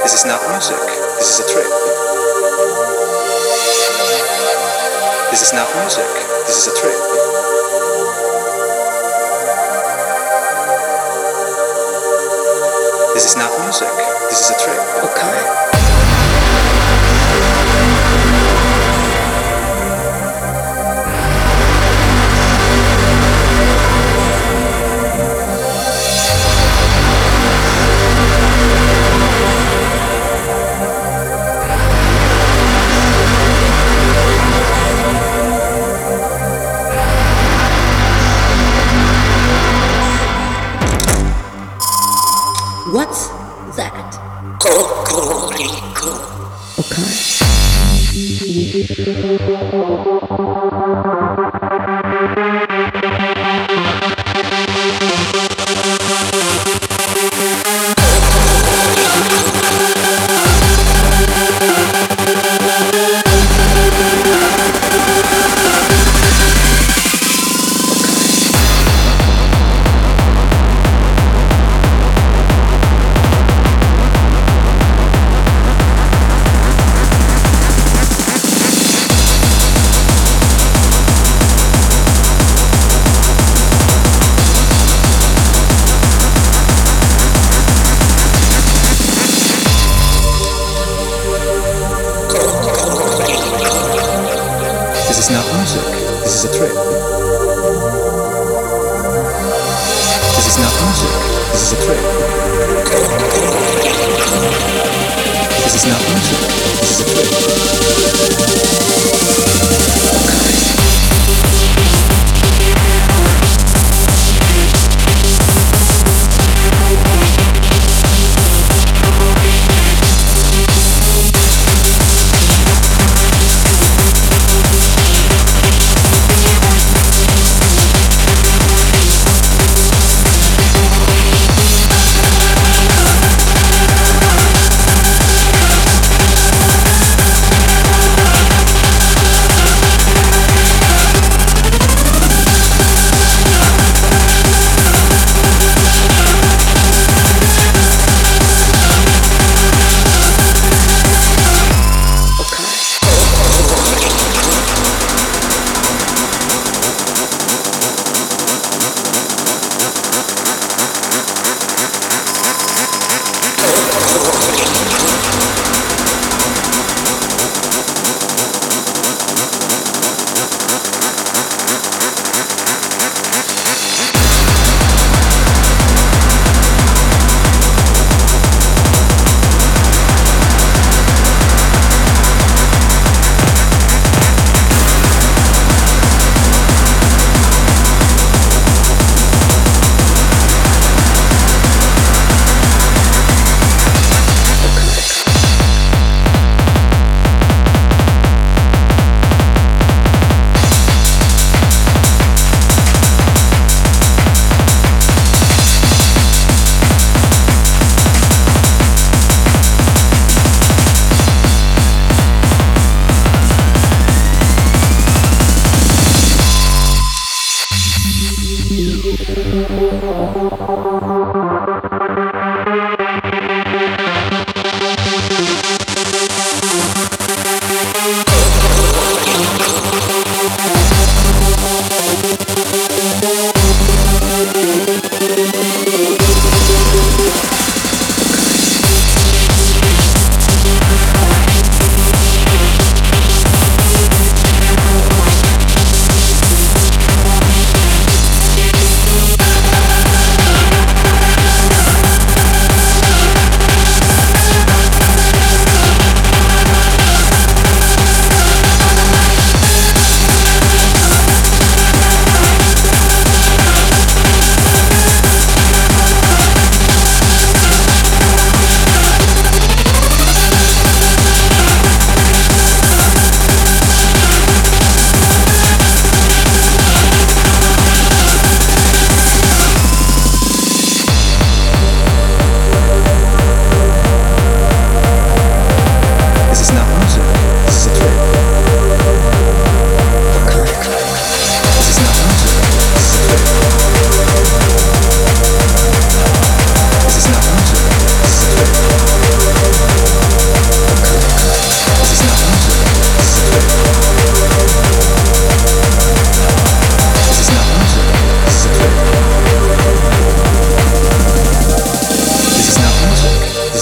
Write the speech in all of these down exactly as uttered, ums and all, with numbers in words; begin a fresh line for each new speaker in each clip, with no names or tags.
This is not music. This is a trip. This is not music. This is a trip. This is not music. This is a trip.
Okay. What's that?
This is not music. This is a trip. This is not music. This is a trip. This is not music. This is a trip.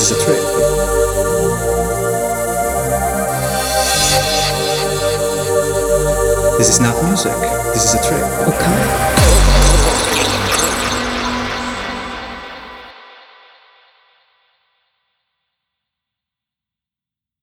is a trick. This is not music. This is a trick.
Oh, come on.